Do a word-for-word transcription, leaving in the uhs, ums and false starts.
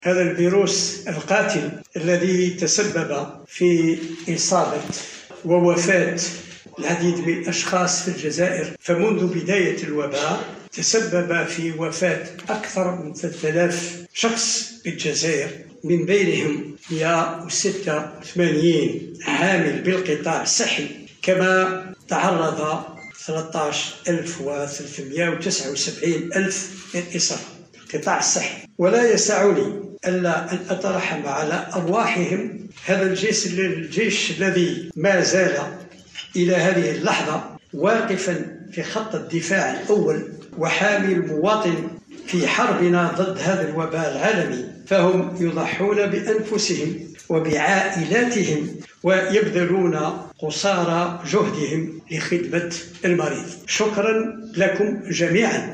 هذا الفيروس القاتل الذي تسبب في إصابة ووفاة العديد من الأشخاص في الجزائر، فمنذ بداية الوباء تسبب في وفاة أكثر من ثلاثة آلاف شخص بالجزائر، من بينهم مئة وستة وثمانين عامل بالقطاع الصحي، كما تعرض ثلاثة عشر ألف وثلاثمئة وتسعة وسبعين ألف من إصابة بالقطاع الصحي. ولا يسعني إلا أن أترحم على أرواحهم. هذا الجيش, الجيش الذي ما زال إلى هذه اللحظة واقفا في خط الدفاع الأول وحامي المواطن في حربنا ضد هذا الوباء العالمي، فهم يضحون بأنفسهم وبعائلاتهم ويبذلون قصارى جهدهم لخدمة المريض. شكرا لكم جميعا.